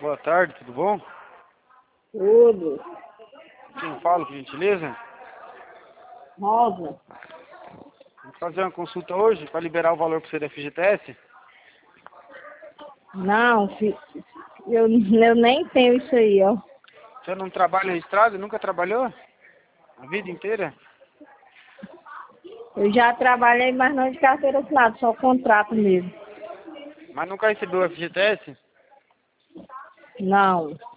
Boa tarde, tudo bom? Tudo. Quem fala, por gentileza? Rosa. Vou fazer uma consulta hoje para liberar o valor para você da FGTS. Não, eu nem tenho isso aí, ó. Você não trabalha registrado? Nunca trabalhou? A vida inteira? Eu já trabalhei, mas não de carteira assinada, só contrato mesmo. Mas nunca recebeu o FGTS? Não.